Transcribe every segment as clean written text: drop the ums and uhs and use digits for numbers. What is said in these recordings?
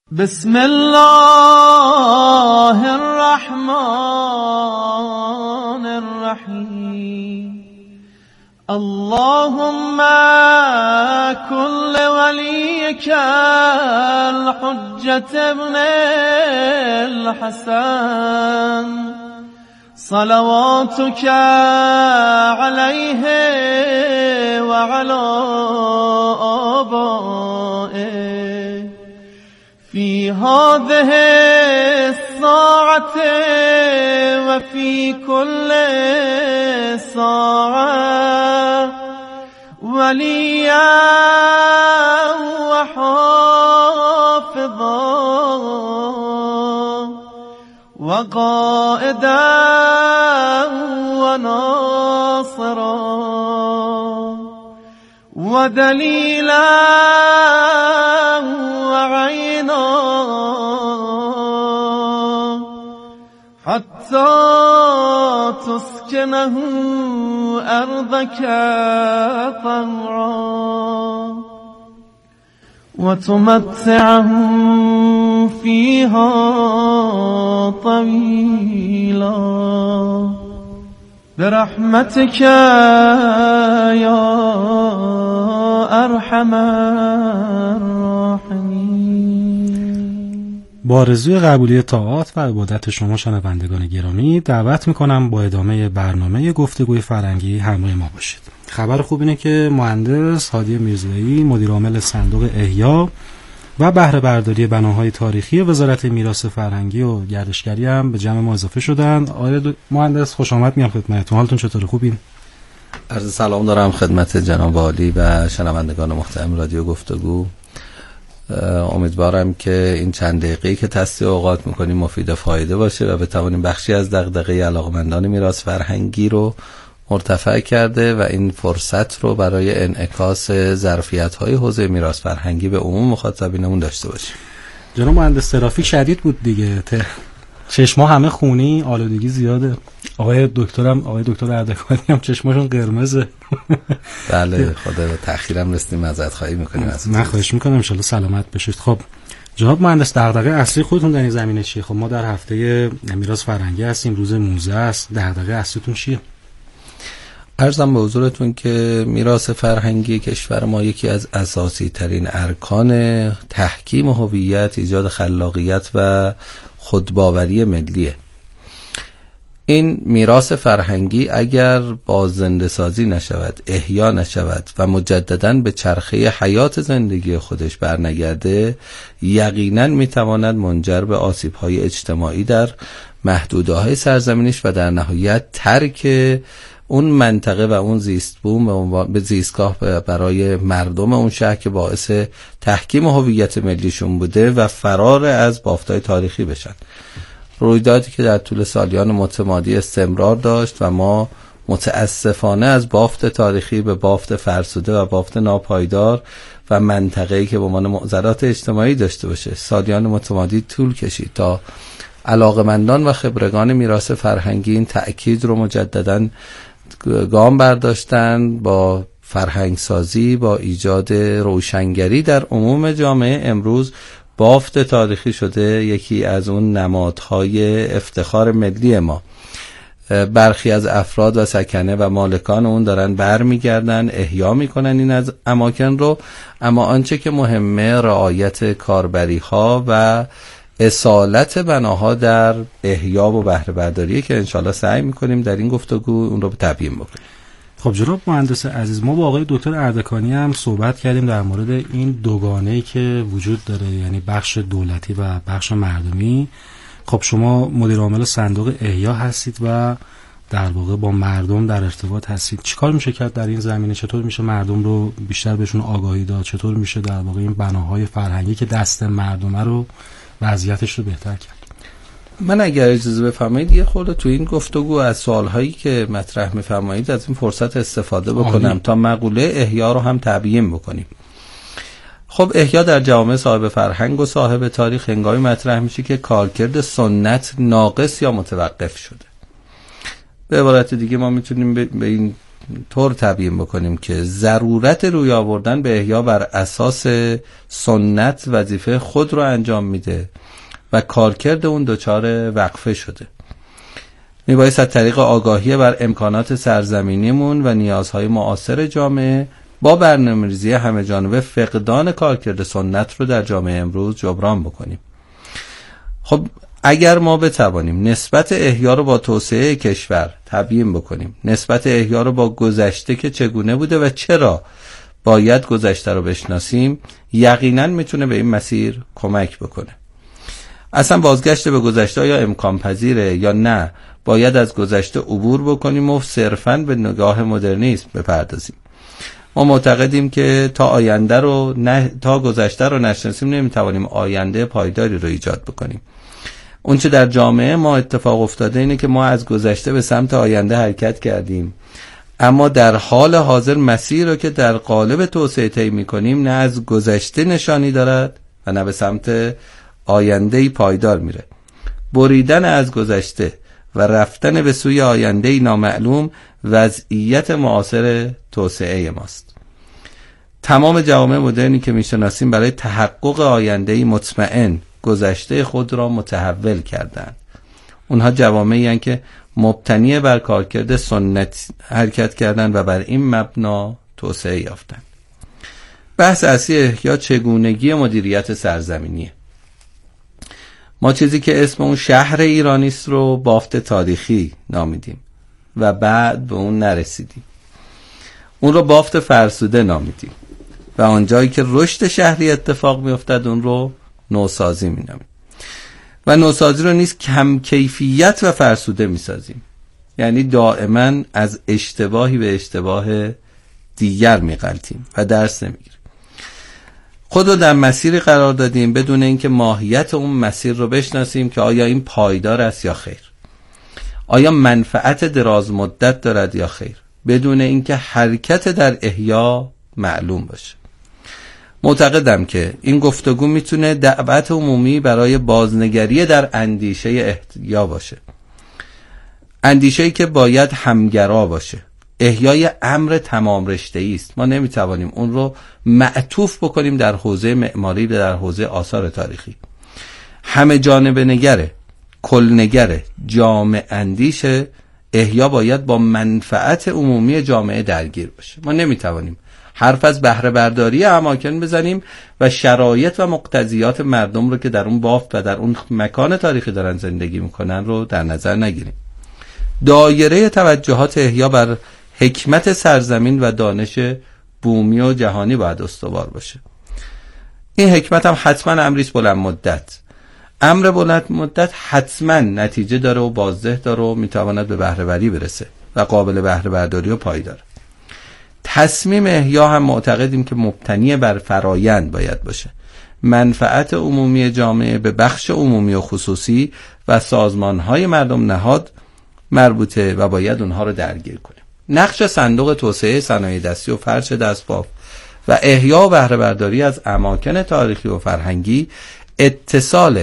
بسم الله الرحمن الرحیم. اللهم كن لوليك الحجة ابن الحسن صلواتك عليه وعلى آبائه في هذه الساعة وفي كل ساعة وليا وحافظا وقائدا وناصرا ودليلا وعينا حتى تسكنه أرضك طوعا وتمتعه فيها طويلا برحمتك يا ارحم الراحمین. با آرزوی قبولی طاعات و عبادت شما شنوندگان گرامی دعوت میکنم با ادامه برنامه گفتگوی فرهنگی همراه ما باشید. خبر خوب اینه که مهندس هادی میرزایی مدیر عامل صندوق احیا و بهره برداری بناهای تاریخی وزارت میراث فرهنگی و گردشگری هم به جمع ما اضافه شدن. آقای مهندس خوش آمد میام خدمتتون. حالتون چطوره؟ خوبین؟ عرض سلام دارم خدمت جناب عالی و شنوندگان محترم رادیو گفتگو. امیدوارم که این چند دقیقه‌ای که تصحیح اوقات میکنیم مفید و فایده باشه و بتوانیم بخشی از دغدغه علاقه‌مندان میراث فرهنگی رو مرتفع کرده و این فرصت رو برای انعکاس ظرفیت‌های حوزه میراث فرهنگی به عموم مخاطبینمون داشته باشیم. جناب مهندس ترافیک شدید بود دیگه، چشما همه خونی، آلودگی زیاده. آقای دکتر اردکانی هم چشماشون قرمزه. بله خدا تأخیرم رسیدیم، معذرت خواهی میکنیم. من خواهش میکنم ان شاءالله سلامت بشید. خب جناب مهندس دغدغه اصلی خودتون در این زمینه چیه؟ خب ما در هفته میراث فرهنگی هستیم، روز موزه است. دغدغه اصلیتون چیه؟ عرضم به حضورتون که میراث فرهنگی کشور ما یکی از اساسی ترین ارکان تحکیم هویت، ایجاد خلاقیت و خودباوری ملیه. این میراث فرهنگی اگر باززنده سازی نشود، احیا نشود و مجدداً به چرخه حیات زندگی خودش برنگرده، یقیناً میتواند منجر به آسیب‌های اجتماعی در محدوده‌های سرزمینش و در نهایت ترک اون منطقه و اون زیست بوم به زیستگاه برای مردم اون شهر که باعث تحکیم هویت ملیشون بوده و فرار از بافت‌های تاریخی بشن. رویدادی که در طول سالیان متمادی استمرار داشت و ما متاسفانه از بافت تاریخی به بافت فرسوده و بافت ناپایدار و منطقه‌ای که به عنوان معضلات اجتماعی داشته باشه سالیان متمادی طول کشید تا علاقمندان و خبرگان میراث فرهنگی این تأکید رو مجدداً گام برداشتن با فرهنگسازی، با ایجاد روشنگری در عموم جامعه. امروز بافت تاریخی شده یکی از اون نمادهای افتخار ملی ما. برخی از افراد و سکنه و مالکان اون دارن برمیگردن، احیا میکنن این از اماکن رو، اما آنچه که مهمه رعایت کاربری ها و اصالت بناها در احیا و بهره برداری که انشالله سعی میکنیم در این گفتگو اون رو تبیین بکنیم. خب جناب مهندس عزیز، ما با آقای دکتر اردکانی هم صحبت کردیم در مورد این دوگانه‌ای که وجود داره، یعنی بخش دولتی و بخش مردمی. خب شما مدیر عامل صندوق احیا هستید و در واقع با مردم در ارتباط هستید. چیکار میشه کرد در این زمینه؟ چطور میشه مردم رو بیشتر بهشون آگاهی داد؟ چطور میشه در واقع این بناهای فرهنگی که دست مردمه رو وضعیتش رو بهتر کرد؟ من اگر اجازه بفرمایید یه خورده تو این گفتگو از سوالهایی که مطرح می‌فرمایید از این فرصت استفاده بکنم تا مقوله احیا رو هم تبیین بکنیم. خب احیا در جامعه صاحب فرهنگ و صاحب تاریخ هنگامی مطرح میشه که کارکرد سنت ناقص یا متوقف شده. به عبارت دیگه ما میتونیم به این طور تبیین بکنیم که ضرورت روی آوردن به احیا بر اساس سنت وظیفه خود رو انجام میده و کارکرد اون دچار وقفه شده. میبایست از طریق آگاهی بر امکانات سرزمینیمون و نیازهای معاصر جامعه با برنامه‌ریزی همه جانبه فقدان کارکرد سنت رو در جامعه امروز جبران بکنیم. خب اگر ما بتوانیم نسبت احیا رو با توسعه کشور تبیین بکنیم، نسبت احیا رو با گذشته که چگونه بوده و چرا باید گذشته رو بشناسیم، یقینا میتونه به این مسیر کمک بکنه. اصلا بازگشت به گذشته یا امکان پذیره یا نه باید از گذشته عبور بکنیم و صرفاً به نگاه مدرنیسم بپردازیم. ما معتقدیم که تا گذشته رو نشناسیم نمیتوانیم آینده پایداری رو ایجاد بکنیم. اون چه در جامعه ما اتفاق افتاده اینه که ما از گذشته به سمت آینده حرکت کردیم، اما در حال حاضر مسیر رو که در قالب توسعه طی می‌کنیم نه از گذشته نشانی دارد و نه به سمت آینده‌ای پایدار میره. بریدن از گذشته و رفتن به سوی آینده‌ای نامعلوم وضعیت معاصر توسعه ماست. تمام جوامع مدرنی که میشناسیم برای تحقق آینده‌ای مطمئن گذشته خود را متحول کردند. اونها جوامعی هستند که مبتنی بر کارکرد سنت حرکت کردند و بر این مبنا توسعه یافتند. بحث اصلی احیا چگونگی مدیریت سرزمینیه. ما چیزی که اسم اون شهر ایرانی است رو بافت تاریخی نامیدیم و بعد به اون نرسیدیم. اون رو بافت فرسوده نامیدیم و آنجایی که رشد شهری اتفاق میافتد اون رو نوسازی مینامیم. و نوسازی رو نیز کم کیفیت و فرسوده میسازیم، یعنی دائما از اشتباهی به اشتباه دیگر میغلطیم و درس نمیگیریم. خود رو در مسیری قرار دادیم بدون اینکه ماهیت اون مسیر رو بشناسیم که آیا این پایدار است یا خیر، آیا منفعت دراز مدت دارد یا خیر، بدون اینکه حرکت در احیا معلوم باشه. معتقدم که این گفتگو میتونه دعوت عمومی برای بازنگری در اندیشه احیا باشه، اندیشه‌ای که باید همگرا باشه. احیای امر تمام رشته‌ای است. ما نمیتوانیم اون رو معطوف بکنیم در حوزه معماری و در حوزه آثار تاریخی. همه جانبه نگره، کل نگره، جامع اندیشه. احیا باید با منفعت عمومی جامعه درگیر باشه. ما نمیتوانیم حرف از بهره برداری اماکن بزنیم و شرایط و مقتضیات مردم رو که در اون بافت و در اون مکان تاریخی دارن زندگی میکنن رو در نظر نگیریم. دایره توجهات احیا بر حکمت سرزمین و دانش بومی و جهانی باید استوار باشه. این حکمت هم حتما امریست بلند مدت. امر بلند مدت حتما نتیجه داره و بازده داره و میتواند به بهره وری برسه و قابل بهره برداری و پایدار. تصمیم احیا هم معتقدیم که مبتنی بر فرایند باید باشه. منفعت عمومی جامعه به بخش عمومی و خصوصی و سازمانهای مردم نهاد مربوطه و باید اونها رو درگیر کنیم. نقش صندوق توسعه صنایع دستی و فرش دستبافت و احیا و بهره برداری از اماکن تاریخی و فرهنگی اتصال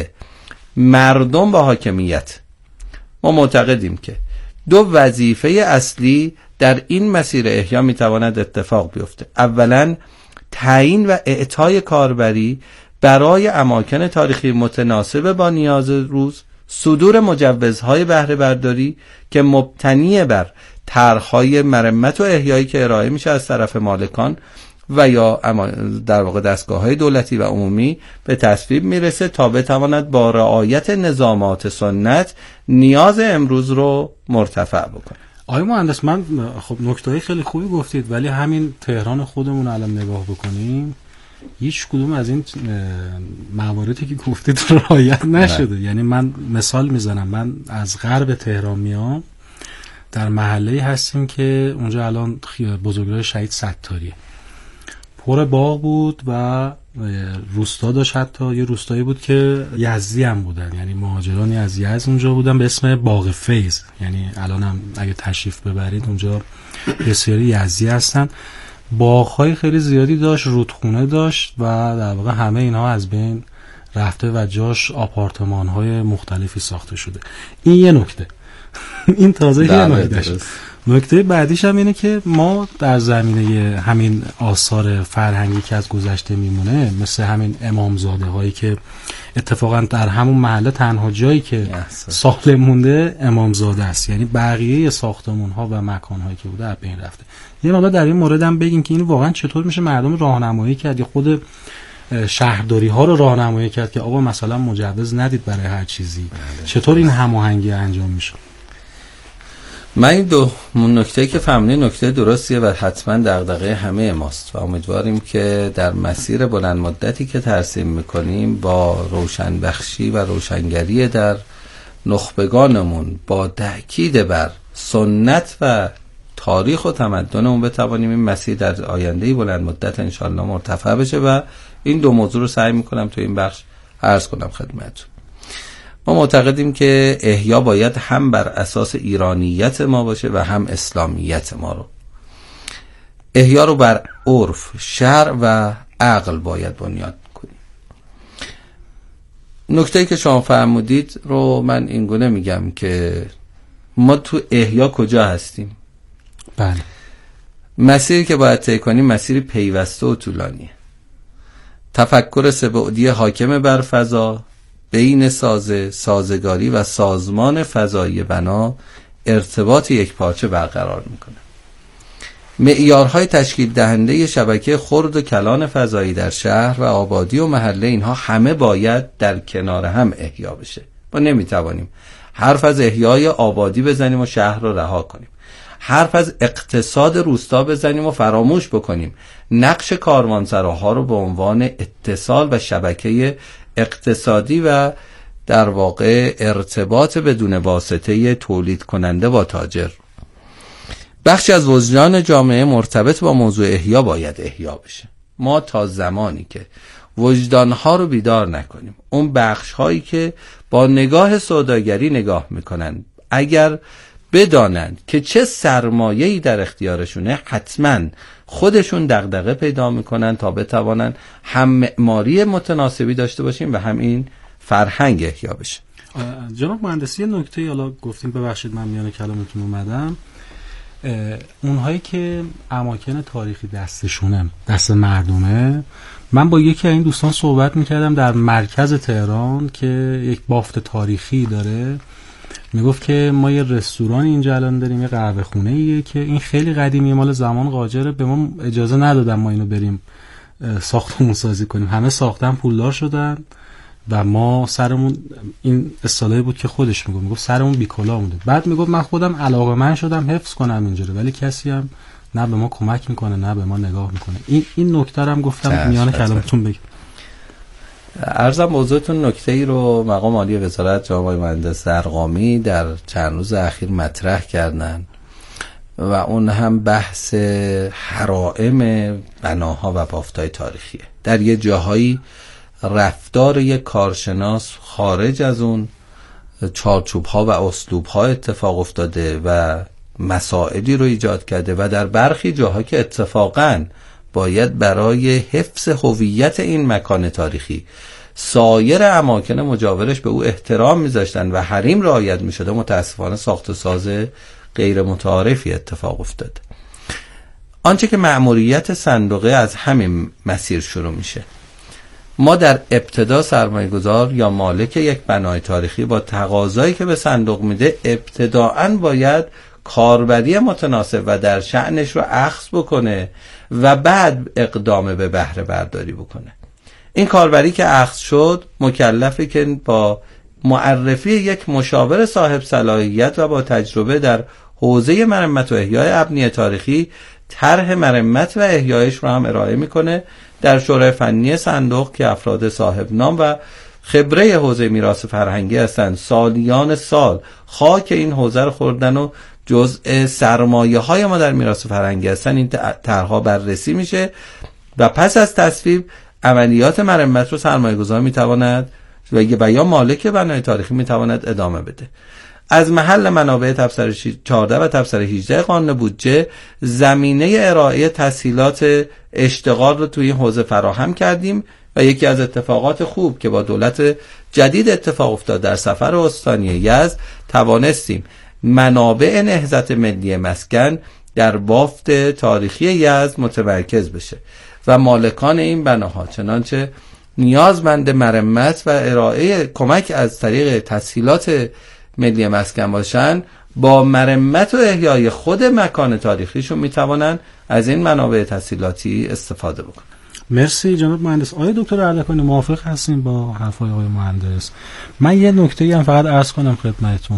مردم با حاکمیت. ما معتقدیم که دو وظیفه اصلی در این مسیر احیا میتواند اتفاق بیفته. اولا تعیین و اعطای کاربری برای اماکن تاریخی متناسب با نیاز روز، صدور مجوزهای بهره برداری که مبتنی بر طرح‌های مرمت و احیایی که ارائه میشه از طرف مالکان و یا در واقع دستگاه‌های دولتی و عمومی به تصویب میرسه تا بتواند با رعایت نظامات سنت نیاز امروز رو مرتفع بکنه. آقای مهندس، من خب نکته‌های خیلی خوبی گفتید، ولی همین تهران خودمون الان نگاه بکنیم هیچ کدوم از این مواردی که گفتید رعایت نشده. یعنی من مثال میزنم، من از غرب تهران میام، در محله‌ای هستیم که اونجا الان بزرگراه شهید ستاریه، پر باغ بود و روستا داشت. حتی یه روستایی بود که یزدی هم بودن، یعنی مهاجرانی از یزد اونجا بودن به اسم باغ فیض. یعنی الان هم اگه تشریف ببرید اونجا بسیاری یزدی هستن. باغ‌های خیلی زیادی داشت، رودخونه داشت و در واقع همه اینها از بین رفته و جاش آپارتمان‌های مختلفی ساخته شده. این یه نکته. این تازه یه نکته. نکته بعدیش هم اینه که ما در زمینه همین آثار فرهنگی که از گذشته میمونه، مثل همین امامزاده هایی که اتفاقا در همون محله تنها جایی که سالم مونده امامزاده است، یعنی بقیه ساختمون ها و مکان هایی که بوده از بین رفته. یه مقدار در این مورد هم بگین که این واقعا چطور میشه مردم راهنمایی کرد یا خود شهرداری ها رو راهنمایی کرد که آقا مثلا مجوز ندید برای هر چیزی. چطور این هماهنگی انجام میشه؟ من این دو نکته که فهمیدین نکته درستیه و حتما دغدغه همه ماست و امیدواریم که در مسیر بلند مدتی که ترسیم میکنیم با روشنبخشی و روشنگری در نخبگانمون، با تأکید بر سنت و تاریخ و تمدنمون بتوانیم این مسیر در آینده بلند مدت انشالله مرتفع بشه و این دو موضوع رو سعی میکنم تو این بخش عرض کنم خدمتتون. ما معتقدیم که احیا باید هم بر اساس ایرانیت ما باشه و هم اسلامیت ما رو. احیا رو بر عرف، شرع و عقل باید بنیاد کنیم. نکته‌ای که شما فرمودید رو من اینگونه میگم که ما تو احیا کجا هستیم؟ بله. مسیری که باید طی کنیم مسیری پیوسته و طولانیه. تفکر سه‌بعدی حاکم بر فضا بین سازگاری و سازمان فضایی بنا ارتباط یک پارچه برقرار میکنه. معیارهای تشکیل دهنده شبکه خرد و کلان فضایی در شهر و آبادی و محله، اینها همه باید در کنار هم احیا بشه. ما نمیتوانیم حرف از احیای آبادی بزنیم و شهر رو رها کنیم، حرف از اقتصاد روستا بزنیم و فراموش بکنیم نقش کاروانسراها رو به عنوان اتصال و شبکه اقتصادی و در واقع ارتباط بدون واسطه تولید کننده با تاجر. بخشی از وجدان جامعه مرتبط با موضوع احیا باید احیا بشه. ما تا زمانی که وجدانها رو بیدار نکنیم، اون بخش هایی که با نگاه سوداگری نگاه میکنن، اگر بدانند که چه سرمایه‌ای در اختیارشونه، حتما خودشون دغدغه پیدا میکنن تا بتوانن هم معماری متناسبی داشته باشیم و هم این فرهنگ احیا بشه. جناب مهندسی نکته حالا گفتیم، ببخشید من میان کلامتون اومدم، اونهایی که اماکن تاریخی دستشونه، دست مردمه، من با یکی از این دوستان صحبت میکردم در مرکز تهران که یک بافت تاریخی داره، میگفت که ما یه رستوران اینجا الان داریم، یه قهوه خونه ایه که این خیلی قدیمیه، مال زمان قاجره، به ما اجازه ندادن ما اینو بریم ساختمون سازی کنیم، همه ساختن پولدار شدن و ما سرمون، این اصطلاحی بود که خودش میگفت سرمون بیکلا مونده. بعد میگفت من خودم علاقه‌مند شدم حفظ کنم اینجا رو، ولی کسی هم نه به ما کمک میکنه نه به ما نگاه میکنه. این نکته رو هم گفتم میان کلامتون بگم. عرضم موضوعتون نکته‌ای رو مقام عالی وزارت جناب مهندس ارقامی در چند روز اخیر مطرح کردن و اون هم بحث حرائم بناها و بافت‌های تاریخیه. در یه جاهایی رفتار یک کارشناس خارج از اون چارچوب‌ها و اسلوب‌ها اتفاق افتاده و مسائلی رو ایجاد کرده و در برخی جاها که اتفاقاً باید برای حفظ هویت این مکان تاریخی سایر اماکن مجاورش به او احترام میذاشتن و حریم رعایت میشده، متاسفانه ساخت و ساز غیر متعارفی اتفاق افتاد. آنچه که مأموریت صندوقه از همین مسیر شروع میشه. ما در ابتدا سرمایه‌گذار یا مالک یک بنای تاریخی با تقاضایی که به صندوق میده ابتداءً باید کاربری متناسب و در شأنش رو اخذ بکنه و بعد اقدام به بهره برداری بکنه. این کاربری که اخذ شد مکلفه که با معرفی یک مشاور صاحب صلاحیت و با تجربه در حوزه مرمت و احیای ابنیه تاریخی طرح مرمت و احیایش رو هم ارائه میکنه. در شورای فنی صندوق که افراد صاحب نام و خبره حوزه میراث فرهنگی هستند، سالیان سال خاک این حوزه رو خوردن و جزء سرمایه های ما در میراث فرهنگی هستن. این طرح‌ها بررسی میشه و پس از تصویب عملیات مرمت رو سرمایه گذار میتواند و یا مالک بنای تاریخی میتواند ادامه بده. از محل منابع تبصره 14 و تبصره 18 قانون بودجه زمینه ارائه تسهیلات اشتغال رو توی این حوزه فراهم کردیم و یکی از اتفاقات خوب که با دولت جدید اتفاق افتاد در سفر استانی یزد، توانستیم منابع نهضت ملی مسکن در بافت تاریخی یزد متمرکز بشه و مالکان این بناها چنانچه نیازمند مرمت و ارائه کمک از طریق تسهیلات ملی مسکن باشن، با مرمت و احیای خود مکان تاریخیشون میتوانن از این منابع تسهیلاتی استفاده بکنن. مرسی جناب مهندس. آقای دکتر اردکانی موافق هستین با حرفای آقای مهندس؟ من یه نکته‌ای هم فقط عرض کنم خدمتتون.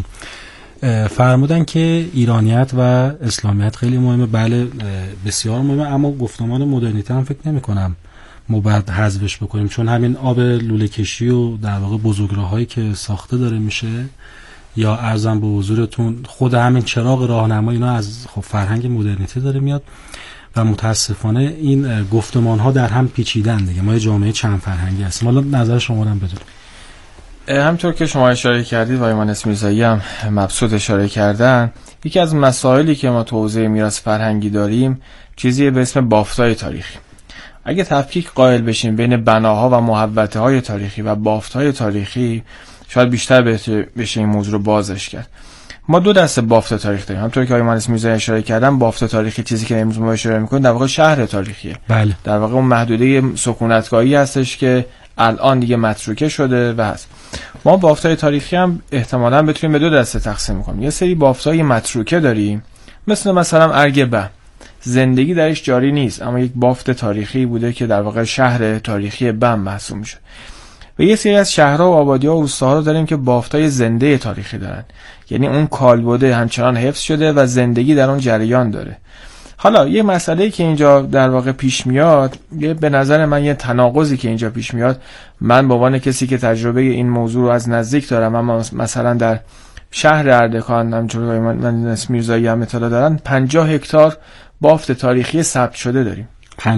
فرمودن که ایرانیت و اسلامیت خیلی مهمه. بله بسیار مهمه، اما گفتمان مدرنیته هم فکر نمی‌کنم ما باید حذفش بکنیم، چون همین آب لوله کشی و در واقع بزرگراهایی که ساخته داره میشه، یا ارزم به حضورتون خود همین چراغ راهنما، اینا از خب فرهنگ مدرنیته داره میاد و متاسفانه این گفتمان ها در هم پیچیدن دیگه. ما یه جامعه چند فرهنگی هستیم. حالا نظر شما رو هم بدونم. همونطور که شما اشاره کردید و ایمان میرزایی هم مبسوط اشاره کردن، یکی از مسائلی که ما تو حوزه میراث فرهنگی داریم چیزی به اسم بافت‌های تاریخی. اگه تفکیک قائل بشیم بین بناها و محوطه‌های تاریخی و بافت‌های تاریخی، شاید بیشتر بشه این موضوع رو بازش کرد. ما دو دسته بافت تاریخی داریم. همونطور که آقای مهندس میرزایی اشاره کردن، بافت تاریخی چیزی که امروز ما اشاره می‌کنیم در واقع شهر تاریخیه. بله. در واقع اون محدوده سکونتگاهی هستش که الان دیگه متروکه شده و هست. ما بافت‌های تاریخی هم احتمالاً بتونیم به دو دسته تقسیم کنیم. یه سری بافت‌های متروکه داریم، مثلا ارگبه، زندگی درش جاری نیست اما یک بافت تاریخی بوده که در واقع شهر تاریخی بم محسوب میشه. و یه سری از شهرها و آبادی‌ها و روستاها رو داریم که بافت‌های زنده تاریخی دارن، یعنی اون کالبده همچنان حفظ شده و زندگی در اون جریان داره. حالا یه مسئله‌ای که اینجا در واقع پیش میاد، به نظر من یه تناقضی که اینجا پیش میاد، من به عنوان کسی که تجربه این موضوع رو از نزدیک دارم، اما مثلا در شهر اردکان همچون من میرزایی هم اطلاع دارن 50 هکتار بافت تاریخی ثبت شده داریم.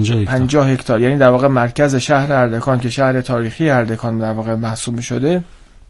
50 هکتار، یعنی در واقع مرکز شهر اردکان که شهر تاریخی اردکان در واقع محسوب می‌شده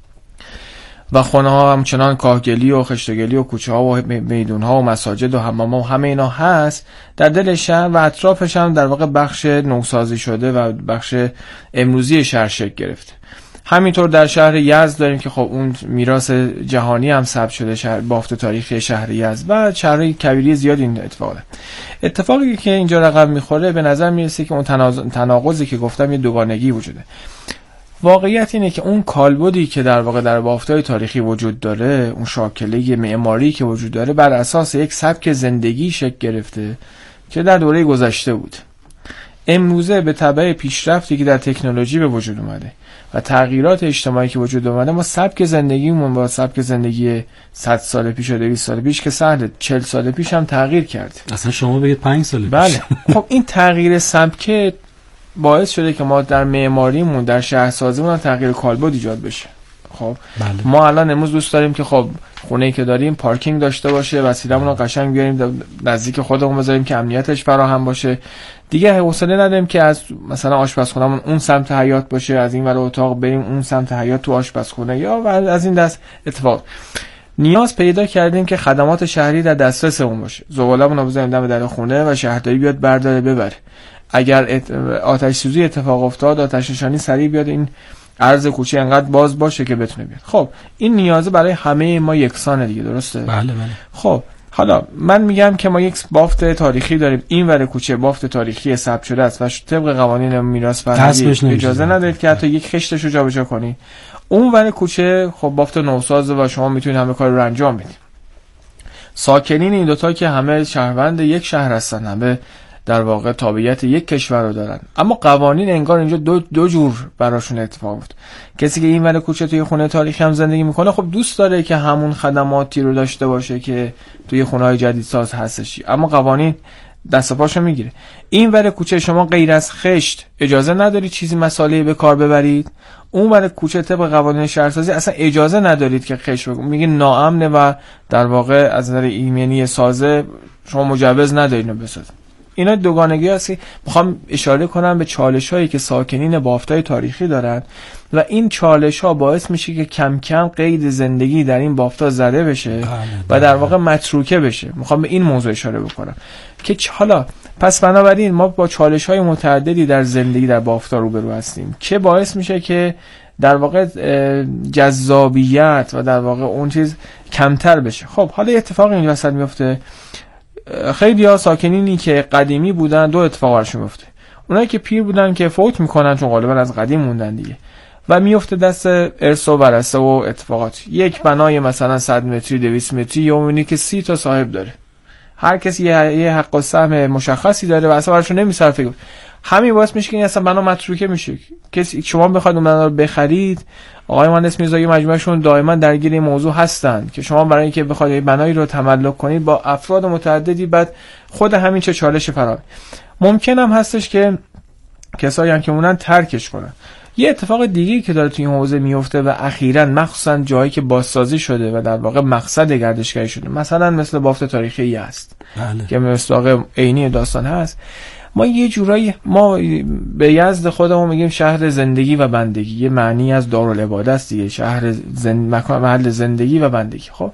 و خونه ها همچنان کاهگلی و خشتگلی و کوچه ها و میدون ها و مساجد و حمام ها و همه اینا هست در دل شهر و اطرافش هم در واقع بخش نوسازی شده و بخش امروزی شهر شکل گرفته. همینطور در شهر یزد داریم که خب اون میراث جهانی هم ثبت شده، شهر بافت تاریخی شهر یزد و شهرهای کبیری زیاد این اتفاقی که اینجا رقم میخوره به نظر میرسه که اون تناقضی که گفتم یه دوگانگی وجوده. واقعیت اینه که اون کالبدی که در واقع در بافت‌های تاریخی وجود داره، اون شاکله معماری که وجود داره، بر اساس یک سبک زندگی شکل گرفته که در دوره گذشته بود. امروزه به تبع پیشرفتی که در تکنولوژی به وجود اومده و تغییرات اجتماعی که وجود اومده، ما سبک زندگیمون با سبک زندگی 100 سال پیش و 200 سال پیش که سهله 40 سال پیش هم تغییر کرد. اصلا شما بگید 5 سال پیش. بله. خب این تغییر سبک باعث شده که ما در معماریمون، در شهرسازیمون تغییر کالبد ایجاد بشه. خب بله. ما الان امروز دوست داریم که خب خونه‌ای که داریم پارکینگ داشته باشه، وسیله‌مون رو قشنگ بیاریم نزدیک خودمون بذاریم که امنیتش فراهم باشه. دیگه حوصله نداریم که از مثلا آشپزخونه‌مون اون سمت حیاط باشه، از این ور اتاق بریم اون سمت حیاط تو آشپزخونه، یا از این دست اتفاق. نیاز پیدا کردیم که خدمات شهری در دسترسمون باشه. زباله‌مون رو بذاریم دم در خونه و شهرداری بیاد برداره ببره. اگر آتش سوزی اتفاق افتاد، آتش نشانی سریع بیاد این عرض کوچه انقدر باز باشه که بتونه بیاد. خب این نیازه برای همه ما یکسانه دیگه، درسته؟ بله بله. خب حالا من میگم که ما یک بافت تاریخی داریم، این ور کوچه بافت تاریخی ثبت شده است و طبق قوانین میراث فرهنگی اجازه ندارید که حتی یک خشتش رو جابجا کنی. اون ور کوچه خب بافت نوساز و شما میتونید همه کار رو انجام بدید. ساکنین این دوتا که همه شهروند یک شهر هستن، همه در واقع تابعیت یک کشور رو دارن، اما قوانین انگار اینجا دو جور براشون اتفاق افتاد. کسی که این ور کوچه توی خونه تاریخی هم زندگی میکنه خب دوست داره که همون خدماتی رو داشته باشه که توی خونه‌های جدید ساز هستش، اما قوانین دست پاشو میگیره. این ور کوچه شما غیر از خشت اجازه ندارید چیزی مساله به کار ببرید، اون ور کوچه طبق قوانین شهرسازی اصلا اجازه ندارید که خشت بگم، میگه ناامنه و در واقع از نظر ایمنی سازه شما مجوز ندارید اینو بسازید. اینا دوگانگی هست که میخوام اشاره کنم به چالش هایی که ساکنین بافتای تاریخی دارن و این چالش ها باعث میشه که کم کم قید زندگی در این بافتا زده بشه و در واقع متروکه بشه. میخوام به این موضوع اشاره بکنم که حالا پس بنابراین ما با چالش های متعددی در زندگی در بافتا روبرو هستیم که باعث میشه که در واقع جذابیت و در واقع اون چیز کمتر بشه. خب حالا اتفاقی این وسط میفته، خیلی ها ساکنینی که قدیمی بودن دو اتفاق برشون میفته. اونایی که پیر بودن که فوت میکنن چون غالبا از قدیم موندن دیگه و میفته دست ارث و ورثه و اتفاقات. یک بنای مثلا 100 متری 200 متری یا اونی که 30 تا صاحب داره، هر کسی یه حق و سهم مشخصی داره و اصلا براشون نمیصرفه. همین باعث میشه که این اصلا بنا متروکه میشه. کسی شما بخواید اون بنا رو بخرید، آقای مهندس میرزایی مجموعهشون دائما درگیر این موضوع هستن که شما برای اینکه بخواید بنایی رو تملک کنید با افراد متعددی بعد خود همین چه چالش فراهم. ممکن هم هستش که کسایی هم که مونن ترکش کنن. یه اتفاق دیگه‌ای که داره توی این حوزه میفته و اخیراً مخصوصاً جایی که بازسازی شده و در واقع مقصد گردشگری شده، مثلا مثل بافت تاریخی یزد که مصداق عینی داستان هست، ما یه جورایی ما به یزد خودمون میگیم شهر زندگی و بندگی، یه معنی از دارالعباده است دیگه، شهر مکان محل زندگی و بندگی. خب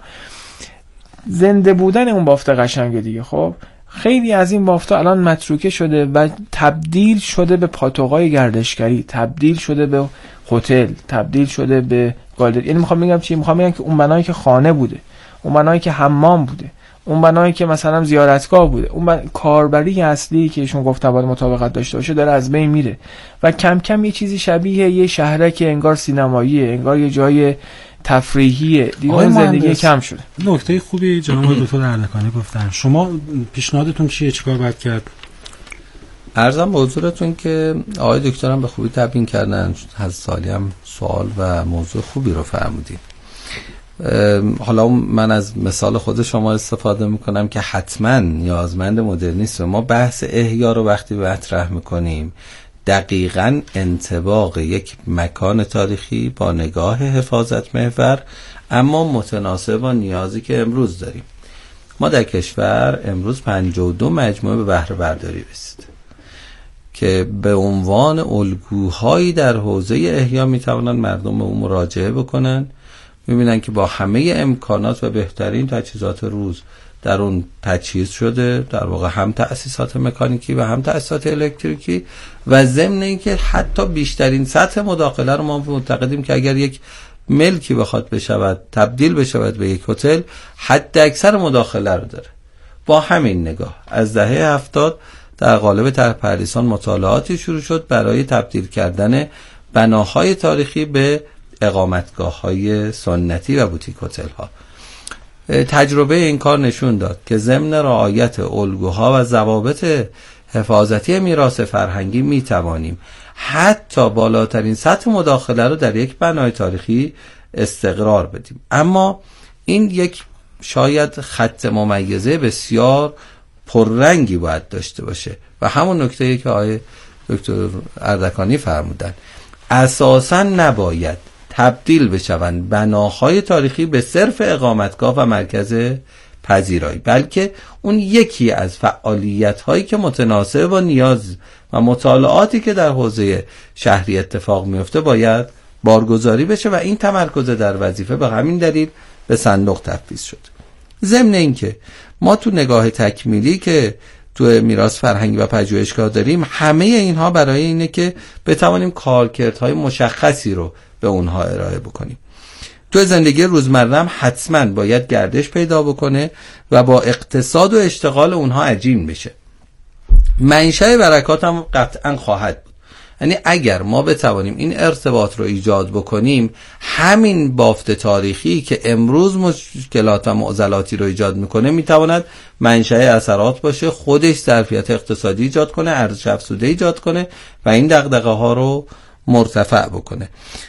زنده بودن اون بافت قشنگه دیگه. خب خیلی از این بافتا الان متروکه شده و تبدیل شده به پاتوقای گردشگری، تبدیل شده به هتل، تبدیل شده به گالری. یعنی میخوام بگم چی؟ میخوام بگم که اون بنایی که خانه بوده، اون بنایی که حمام بوده، اون بنایی که مثلا زیارتگاه بوده، اون کاربری اصلی که ایشون گفتن باید مطابقت داشته باشه داره از بین میره و کم کم یه چیزی شبیه یه شهرک انگار سینماییه، انگار یه جای تفریحیه دیگه، زندگی کم شده. نکته خوبی جناب دکتر اردکانی گفتن. شما پیشنهادتون چیه؟ چیکار باید کرد؟ عرضم به حضورتون که آقای دکترم به خوبی تبیین کردن، از سالی هم سوال و موضوع خوبی رو فرمودید. حالا من از مثال خود شما استفاده میکنم که حتما نیازمند مدرنیسم. ما بحث احیا رو وقتی مطرح میکنیم دقیقاً انطباق یک مکان تاریخی با نگاه حفاظت محور اما متناسب با نیازی که امروز داریم. ما در کشور امروز 52 مجموعه به بهره برداری رسید که به عنوان الگوهایی در حوزه احیا میتوانند مردم به اون مراجعه بکنن، میبینن که با همه امکانات و بهترین تجهیزات روز در اون تجهیز شده، در واقع هم تأسیسات مکانیکی و هم تأسیسات الکتریکی، و ضمن اینکه حتی بیشترین سطح مداخله رو ما معتقدیم که اگر یک ملکی بخواد بشود تبدیل بشود به یک هتل، حد اکثر مداخله رو داره. با همین نگاه از دهه 70 در قالب طرح پردیسان مطالعاتی شروع شد برای تبدیل کردن بناهای تاریخی به اقامتگاه‌های سنتی و بوتیک هتل‌ها. تجربه این کار نشون داد که ضمن رعایت الگوها و ضوابط حفاظتی میراث فرهنگی میتوانیم حتی بالاترین سطح مداخله رو در یک بنای تاریخی استقرار بدیم. اما این یک شاید خط ممیزه بسیار پررنگی باید داشته باشه و همون نکته‌ای که آقای دکتر اردکانی فرمودن، اساساً نباید تبدیل بشوند بناهای تاریخی به صرف اقامتگاه و مرکز پذیرایی، بلکه اون یکی از فعالیت‌هایی که متناسب با نیاز و مطالعاتی که در حوزه شهری اتفاق میفته باید بارگذاری بشه و این تمرکز در وظیفه به همین دلیل به صندوق تفویض شد. ضمن اینکه ما تو نگاه تکمیلی که تو میراث فرهنگی و پژوهشگاه داریم، همه اینها برای اینه که بتوانیم کارکردهای مشخصی رو به اونها ارائه بکنیم. تو زندگی روزمره هم حتما باید گردش پیدا بکنه و با اقتصاد و اشتغال اونها عجین بشه. منشأ برکات هم قطعا خواهد بود. یعنی اگر ما بتوانیم این ارتباط رو ایجاد بکنیم، همین بافت تاریخی که امروز مشکلات و معضلاتی رو ایجاد میکنه میتواند منشأ اثرات باشه، خودش ظرفیت اقتصادی ایجاد کنه، ارزش افزوده ایجاد کنه و این دغدغه ها رو مرتفع بکنه.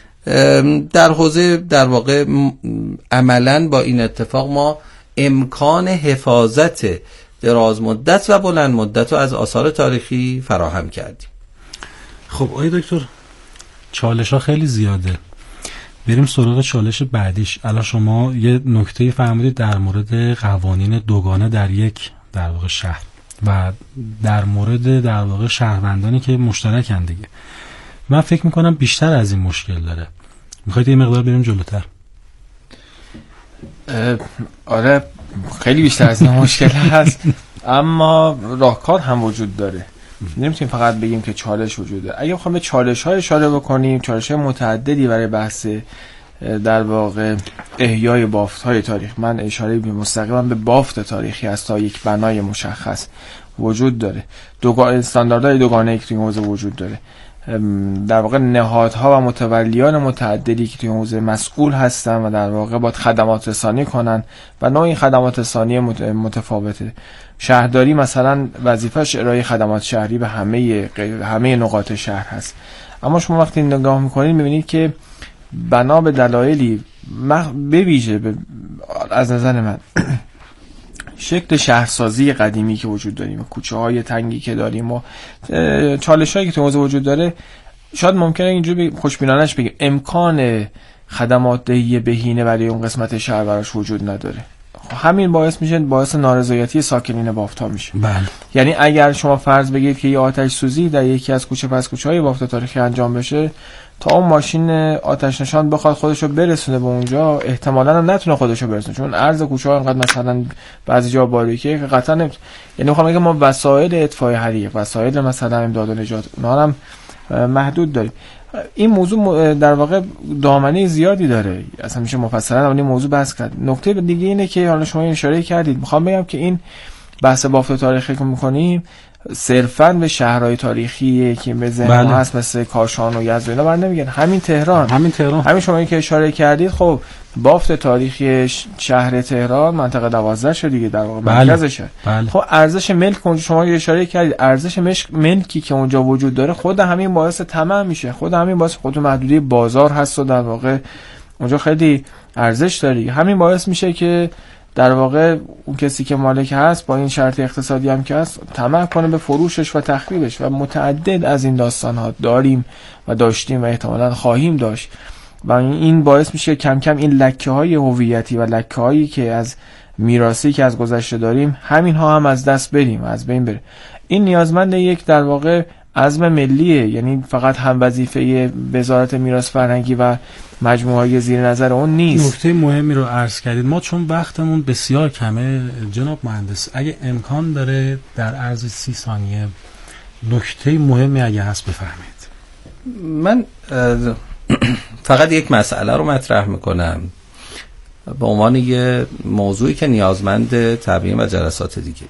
در حوزه در واقع عملاً با این اتفاق ما امکان حفاظت دراز مدت و بلند مدت رو از آثار تاریخی فراهم کردیم. خب آقای دکتر، چالش ها خیلی زیاده، بریم سراغ چالش بعدیش. الان شما یه نکته فرمودید در مورد قوانین دوگانه در یک در واقع شهر و در مورد در واقع شهروندانی که مشترکن دیگه. من فکر میکنم بیشتر از این مشکل داره. میخواید یه مقدار بریم جلوتر؟ آره خیلی بیشتر از این مشکل هست، اما راهکار هم وجود داره. نمیتونیم فقط بگیم که چالش وجود داره. اگه بخوام به چالش‌های اشاره بکنیم، چالش‌های متعددی برای بحث در واقع احیای بافت‌های تاریخ، من اشاره مستقیما به بافت تاریخی است تا یک بنای مشخص وجود داره. استانداردهای دوگانه‌ای که توی حوزه وجود داره، در واقع نهادها و متولیان متعددی که توی حوزه مسئول هستن و در واقع باید خدمات رسانی کنن و نوع این خدمات رسانی متفاوته. شهرداری مثلا وظیفه‌اش ارائه خدمات شهری به همه نقاط شهر هست، اما شما وقتی نگاه میکنید میبینید که بنا به دلایلی به ویژه از نظر من شکل شهرسازی قدیمی که وجود داریم و کوچه های تنگی که داریم و چالش هایی که تو حوزه وجود داره، شاید ممکنه اینجوری خوشبینانش بگیم امکان خدمات دهی بهینه برای اون قسمت شهر براش وجود نداره. همین باعث میشه نارضایتی ساکنین بافت‌ها میشه. بله. یعنی اگر شما فرض بگیرید که یه آتش سوزی در یکی از کوچه پس کوچه های بافت تاریخی انجام بشه، تا اون ماشین آتش نشان بخواد خودشو برسونه به اونجا، احتمالاً هم نتونه خودشو برسونه، چون عرض کوچه ها انقدر مثلا بعضی جا باریکه که قطعا یعنی میخوام بگم ما وسایل اطفای حریق، وسایل مثلا امداد و نجات، اونا هم محدود داریم. این موضوع در واقع دامنه زیادی داره، اصلا میشه مفصلا این موضوع بحث کرد. نکته دیگه اینه که حالا شما اشاره کردید، میخوام بگم که این بحث بافت تاریخی که میکنیم صرفاً به شهرهای تاریخی که به ذهن ما هست مثل کاشان و یزد و اینا بر نمیگن. همین تهران همین شما که اشاره کردید، خب بافت تاریخی شهر تهران منطقه 12 شد دیگه، در واقع مرکزشه. خب ارزش ملک اونجا شما اشاره کردید، ارزش ملکی که اونجا وجود داره خود همین باعث طمع میشه، خود همین باعث خود محدودی بازار هست و در واقع اونجا خیلی ارزش داره. همین باعث میشه که در واقع اون کسی که مالک هست با این شرط اقتصادی هم که هست طمع کنه به فروشش و تخریبش، و متعدد از این داستان ها داریم و داشتیم و احتمالاً خواهیم داشت، و این باعث میشه کم کم این لکه های هویتی و لکه هایی که از میراثی که از گذشته داریم همین ها هم از دست بریم، از بین بره. این نیازمند یک در واقع عزم ملیه، یعنی فقط هم وظیفه وزارت میراث فرهنگی و مجموعه زیر نظر اون نیست. نکته مهمی رو عرض کردید. ما چون وقتمون بسیار کمه جناب مهندس، اگه امکان داره در عرض 30 ثانیه نکته مهمی اگه هست بفرمایید. من فقط یک مسئله رو مطرح میکنم به عنوان یه موضوعی که نیازمند تبیین و جلسات دیگه.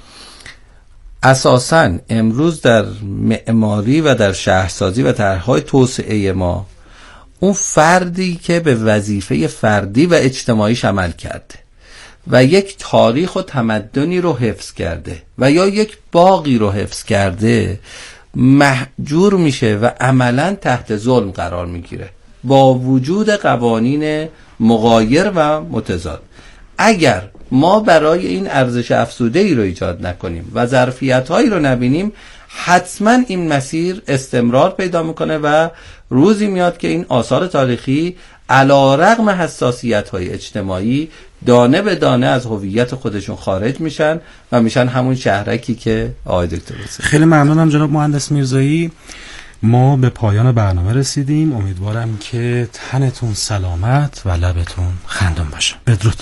اساساً امروز در معماری و در شهرسازی و طرح‌های توسعه ما، اون فردی که به وظیفه فردی و اجتماعیش عمل کرده و یک تاریخ و تمدنی رو حفظ کرده و یا یک باغی رو حفظ کرده محجور میشه و عملاً تحت ظلم قرار میگیره با وجود قوانین مغایر و متضاد. اگر ما برای این ارزش افزوده ای رو ایجاد نکنیم و ظرفیت هایی رو نبینیم، حتما این مسیر استمرار پیدا میکنه و روزی میاد که این آثار تاریخی علی رغم حساسیت های اجتماعی دانه به دانه از هویت خودشون خارج میشن و میشن همون شهرکی که آقای دکتر رسید. خیلی ممنونم جناب مهندس میرزایی. ما به پایان برنامه رسیدیم. امیدوارم که تنتون سلامت و لبتون خندان باشه. بدرود.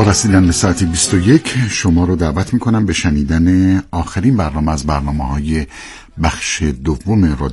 رسیدن به ساعت 21 شما رو دعوت میکنم به شنیدن آخرین برنامه از برنامه‌های بخش دوم رادیو